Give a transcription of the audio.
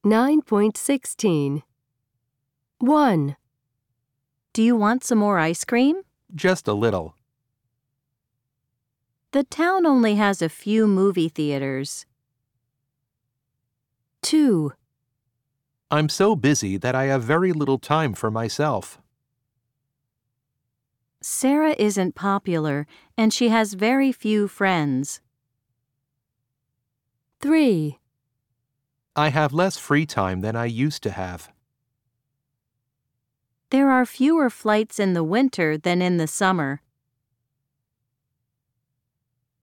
9.16. 1, Do you want some more ice cream? Just a little. The town only has a few movie theaters. 2, I'm so busy that I have very little time for myself. Sarah isn't popular, and she has very few friends. 3, I have less free time than I used to have. There are fewer flights in the winter than in the summer.